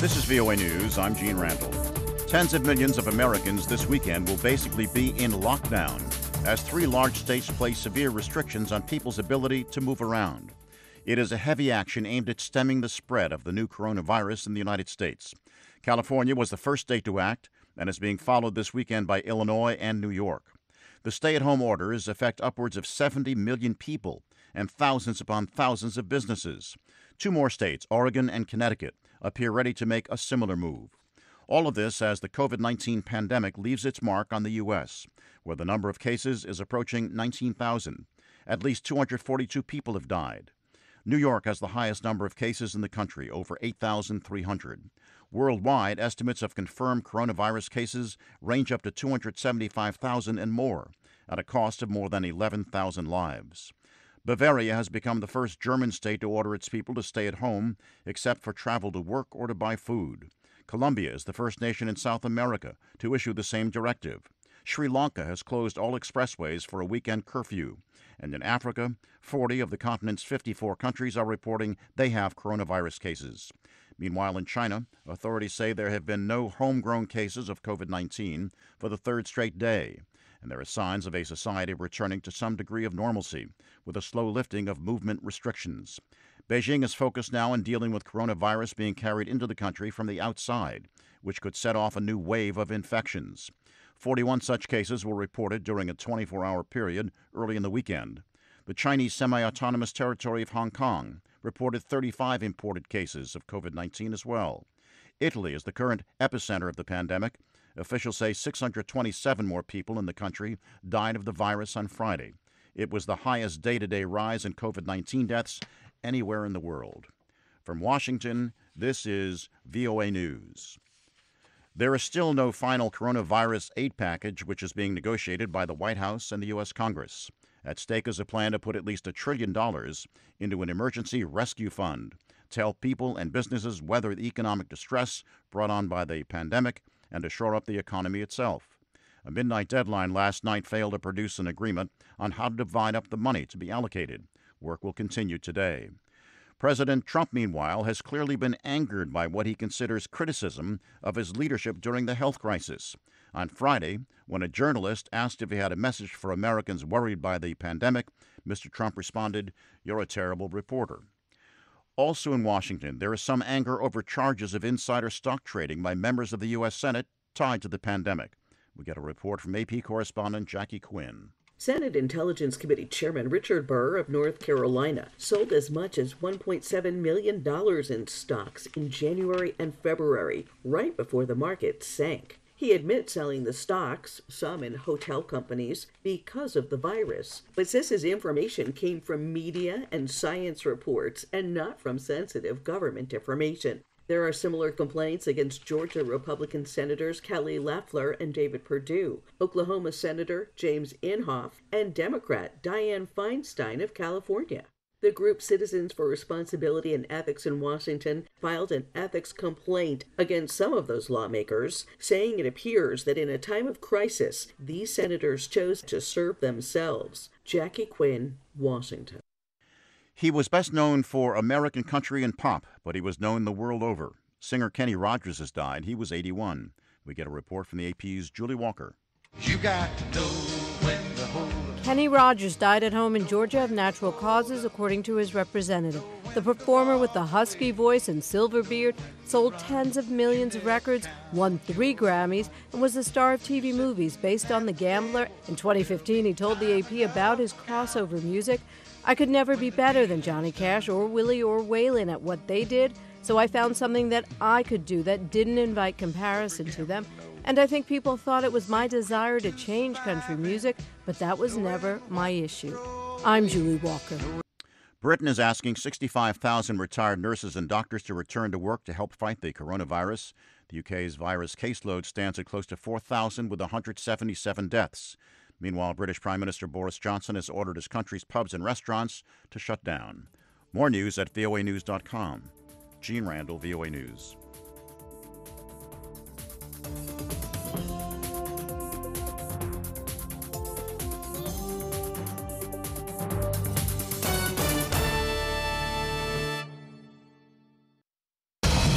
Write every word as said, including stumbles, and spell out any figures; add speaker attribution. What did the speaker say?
Speaker 1: This is V O A News. I'm Gene Randall. Tens of millions of Americans this weekend will basically be in lockdown as three large states place severe restrictions on people's ability to move around. It is a heavy action aimed at stemming the spread of the new coronavirus in the United States. California was the first state to act and is being followed this weekend by Illinois and New York. The stay-at-home orders affect upwards of seventy million people and thousands upon thousands of businesses. Two more states, Oregon and Connecticut, appear ready to make a similar move. All of this as the COVID nineteen pandemic leaves its mark on the U S, where the number of cases is approaching nineteen thousand. At least two hundred forty-two people have died. New York has the highest number of cases in the country, over eight thousand three hundred. Worldwide, estimates of confirmed coronavirus cases range up to two hundred seventy-five thousand and more, at a cost of more than eleven thousand lives. Bavaria has become the first German state to order its people to stay at home, except for travel to work or to buy food. Colombia is the first nation in South America to issue the same directive. Sri Lanka has closed all expressways for a weekend curfew. And in Africa, forty of the continent's fifty-four countries are reporting they have coronavirus cases. Meanwhile, in China, authorities say there have been no homegrown cases of COVID nineteen for the third straight day. And there are signs of a society returning to some degree of normalcy, with a slow lifting of movement restrictions. Beijing is focused now on dealing with coronavirus being carried into the country from the outside, which could set off a new wave of infections. forty-one such cases were reported during a twenty-four hour period early in the weekend. The Chinese semi-autonomous territory of Hong Kong reported thirty-five imported cases of COVID nineteen as well. Italy is the current epicenter of the pandemic. Officials say six hundred twenty-seven more people in the country died of the virus on Friday. It was the highest day-to-day rise in COVID nineteen deaths anywhere in the world. From Washington, this is V O A News. There is still no final coronavirus aid package, which is being negotiated by the White House and the U S Congress. At stake is a plan to put at least a trillion dollars into an emergency rescue fund to help people and businesses weather the economic distress brought on by the pandemic and to shore up the economy itself. A midnight deadline last night failed to produce an agreement on how to divide up the money to be allocated. Work will continue today. President Trump, meanwhile, has clearly been angered by what he considers criticism of his leadership during the health crisis. On Friday, when a journalist asked if he had a message for Americans worried by the pandemic, Mister Trump responded, "You're a terrible reporter." Also in Washington, there is some anger over charges of insider stock trading by members of the U S Senate tied to the pandemic. We get a report from A P correspondent Jackie Quinn.
Speaker 2: Senate Intelligence Committee Chairman Richard Burr of North Carolina sold as much as one point seven million dollars in stocks in January and February, right before the market sank. He admits selling the stocks, some in hotel companies, because of the virus, but says his information came from media and science reports and not from sensitive government information. There are similar complaints against Georgia Republican Senators Kelly Loeffler and David Perdue, Oklahoma Senator James Inhofe, and Democrat Dianne Feinstein of California. The group Citizens for Responsibility and Ethics in Washington filed an ethics complaint against some of those lawmakers, saying it appears that in a time of crisis, these senators chose to serve themselves. Jackie Quinn, Washington.
Speaker 1: He was best known for American country and pop, but he was known the world over. Singer Kenny Rogers has died. He was eighty-one. We get a report from the A P's Julie Walker.
Speaker 3: You got to know when to hold up.
Speaker 4: Kenny Rogers died at home in Georgia of natural causes, according to his representative. The performer with the husky voice and silver beard sold tens of millions of records, won three Grammys, and was the star of T V movies based on The Gambler. In twenty fifteen, he told the A P about his crossover music. "I could never be better than Johnny Cash or Willie or Waylon at what they did, so I found something that I could do that didn't invite comparison to them. And I think people thought it was my desire to change country music, but that was never my issue." I'm Julie Walker.
Speaker 1: Britain is asking sixty-five thousand retired nurses and doctors to return to work to help fight the coronavirus. The U K's virus caseload stands at close to four thousand with one hundred seventy-seven deaths. Meanwhile, British Prime Minister Boris Johnson has ordered his country's pubs and restaurants to shut down. More news at V O A news dot com. Gene Randall, V O A News.